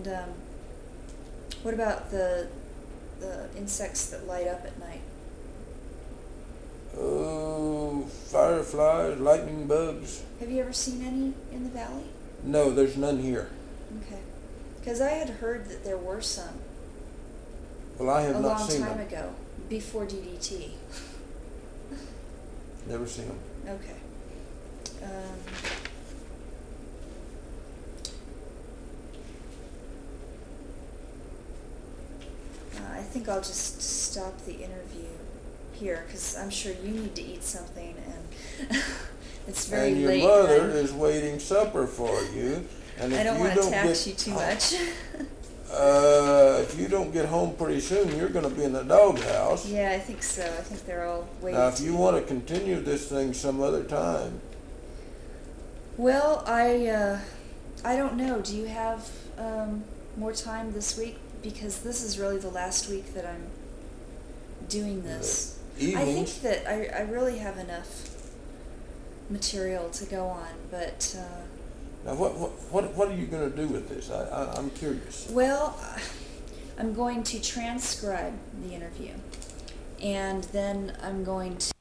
what about the insects that light up at night? Oh, fireflies, lightning bugs. Have you ever seen any in the valley? No, there's none here. Okay. Because I had heard that there were some Well, I have a not long seen time them. ago, before DDT. Never seen them. Okay. I think I'll just stop the interview here because I'm sure you need to eat something, and it's very And your late. mother and is waiting supper for you. And if I don't you want to don't tax get you too home- much. If you don't get home pretty soon, you're going to be in the doghouse. Yeah, I think so. I think they're all waiting. Now, if you want to continue this thing some other time, Well, I don't know. Do you have more time this week? Because this is really the last week that I'm doing this. I evenings. think that I really have enough material to go on, but Now, what are you going to do with this? I'm curious. well, I'm going to transcribe the interview, and then I'm going to